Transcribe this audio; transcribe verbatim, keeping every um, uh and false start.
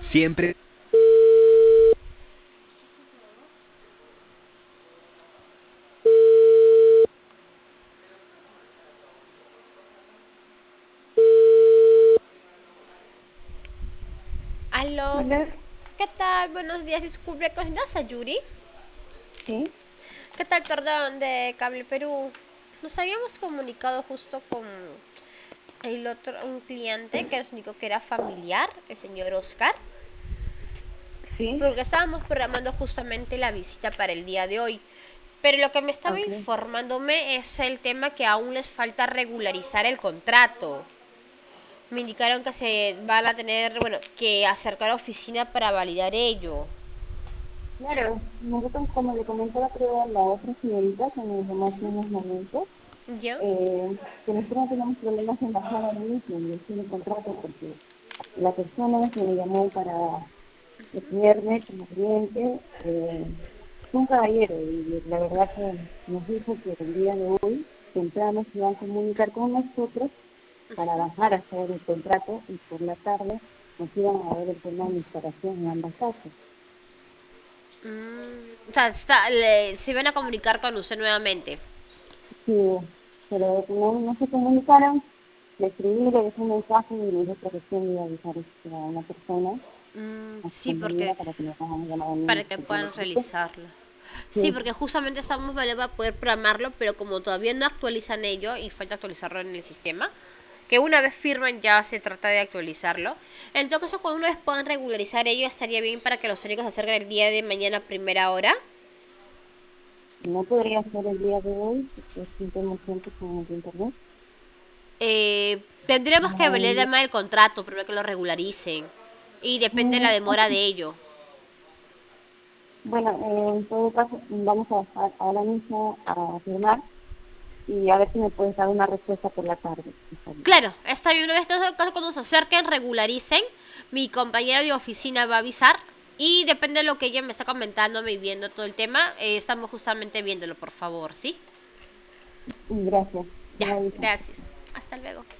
Siempre. Aló, Hola, ¿qué tal? Buenos días, disculpe, ¿conoces a Yuri? sí, ¿Qué tal, perdón, de Cable Perú? Nos habíamos comunicado justo con el otro, un cliente que nos indicó que era familiar, el señor Oscar, sí, porque estábamos programando justamente la visita para el día de hoy. Pero lo que me estaba ok. informándome es el tema que aún les falta regularizar el contrato. Me indicaron que se van a tener, bueno, que acercar a la oficina para validar ello. Claro, nosotros como le comentaba creo a la otra señorita que me llamó hace unos momentos, ¿Ya? eh, que nosotros no tenemos problemas en bajar ahora mismo y decir el contrato porque la persona que me llamó para tenerme como cliente eh, es un caballero y la verdad que nos dijo que el día de hoy temprano se iban a comunicar con nosotros para bajar a hacer el contrato y por la tarde nos iban a ver el tema de instalación en ambas casas. Mm, o sea, está- le- se van a comunicar con usted nuevamente. Sí, pero no, no se comunicaron, le escribí, le dejé un mensaje y le dije que recién iba a avisar este, a una persona Mm, más sí, porque convenida para que me hagan llamar a mí para que porque me puedan expliqué. realizarlo. Sí, Sí, porque justamente estamos vale para poder programarlo, pero como todavía no actualizan ello y falta actualizarlo en el sistema, que una vez firman ya se trata de actualizarlo. En todo caso, cuando una vez puedan regularizar ello, estaría bien para que los técnicos se acerquen el día de mañana a primera hora. no podría ser el día de hoy, porque es un tema urgente con el internet. Eh, tendremos que ver el Um, tema del contrato, primero que lo regularicen. Y depende de la mm, demora de ello. bueno, eh, en todo caso, vamos a bajar ahora mismo a firmar y a ver si me puedes dar una respuesta por la tarde. Está bien. Claro, está bien. Una vez en caso cuando se acerquen, regularicen. Mi compañera de oficina va a avisar. Y depende de lo que ella me está comentando y viendo todo el tema. Eh, estamos justamente viéndolo, por favor, ¿sí? Gracias. Ya, Me avisas. gracias. Hasta luego.